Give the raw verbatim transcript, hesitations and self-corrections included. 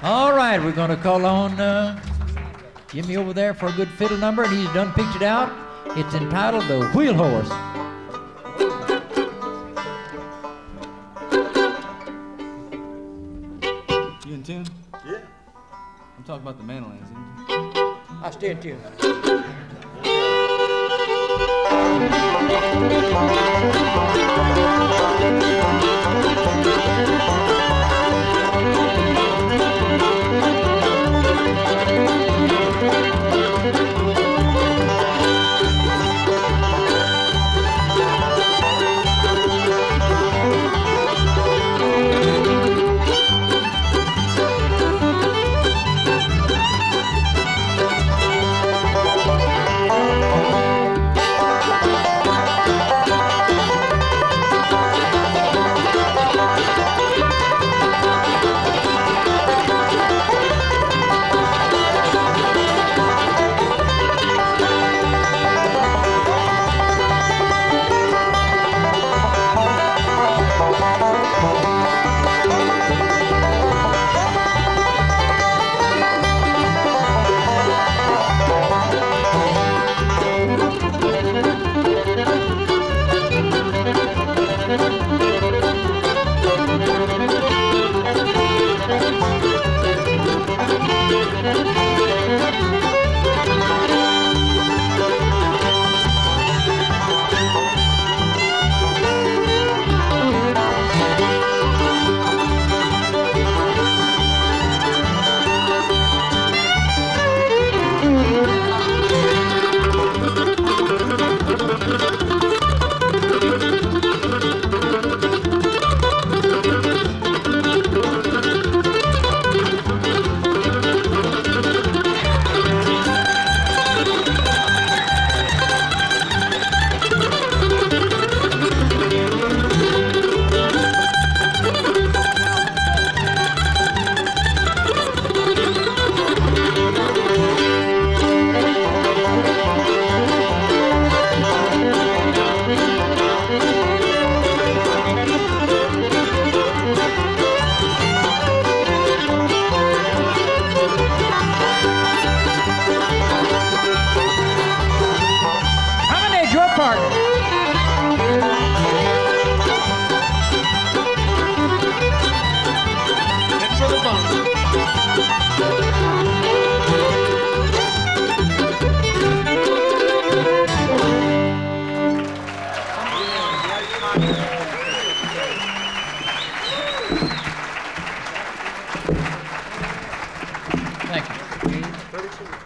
All right, we're going to call on uh, Jimmy over there for a good fiddle number, and he's done picked it out. It's entitled The Wheel Horse. You in tune? Yeah. I'm talking about the mandolins. I stay in tune.